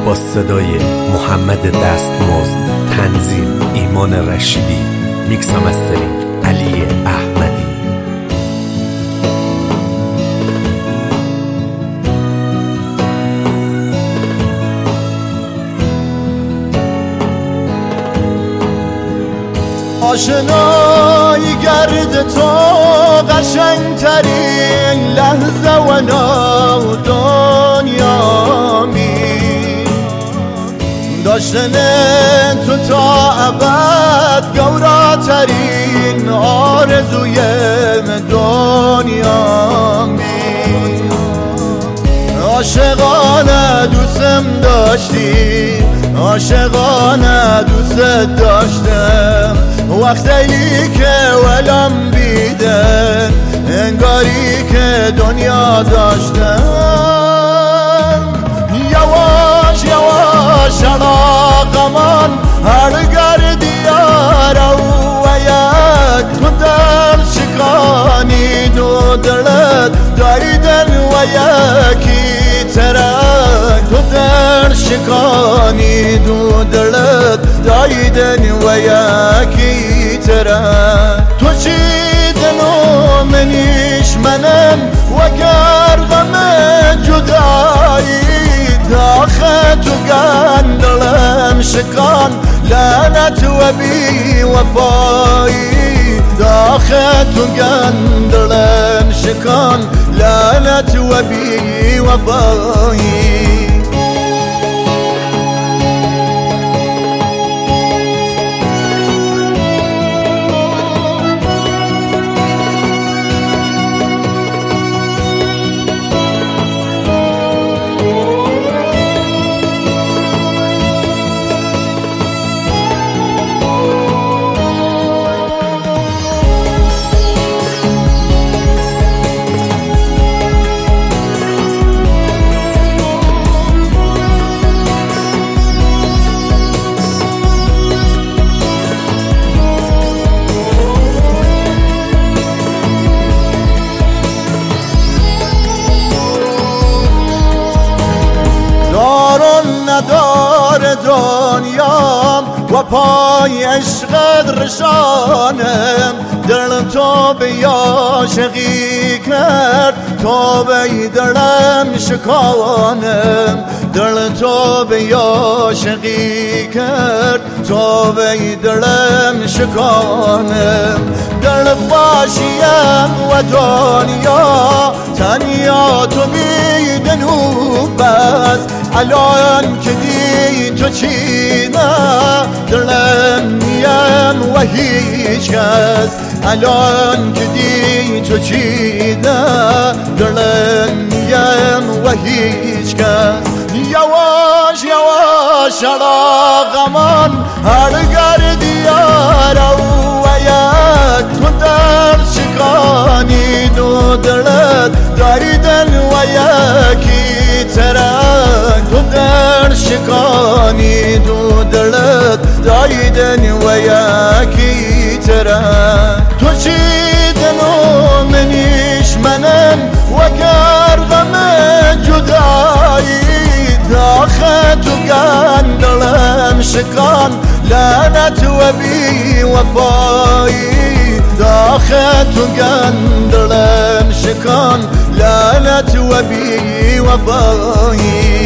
با صدای محمد دستمزد، تنظیم ایمان رشیدی، میکس و مسترینگ علی احمدی. آشنایی گرد تو قشنگترین لحظه و نو دنیامی، داشتن تو تا ابد گوراترین آرزوی دنیامی. عاشقانه دوستم داشتی، عاشقانه دوست داشتم، وقتی که ولم بیدن انگاری که دنیا داشتم. یواش یواش علاقمان هر گردیار و یک تو در شکانی دو دلت دایدن و یکی ترک، تو در شکانی دو دلت دایدن و یکی ترک. تو چیدن و منیش منم و گردم جدایی، داخل تو گندلم شکان لعنت و بی وفایی، داخل تو گندلم شکان لعنت و بی وفایی. ندار دنیام و پای عشقت رشانم، دل تو به عاشقی کرد تو به دلم شکانم، دل تو به عاشقی کرد تو به دلم شکانم. دل فاشیم و دنیا تنیا تو بیدن و بس، الان که دی تو چینه دلم نیم و هیچ کس، الان که دی تو چینه دلم نیم و هیچ کس. یواش یواش علاقمان هر گردیار و یک تو در شکانی دو دلت دایدن و یکی ترک، تو در شکانی دو دلت دایدن و یکی ترک. تو چیدن و منیش منم و گردم جدایی، داخل تو گندلم شکان لعنت و بی وفایی، داخل تو گندلم شکان لعنت و بی وفایی.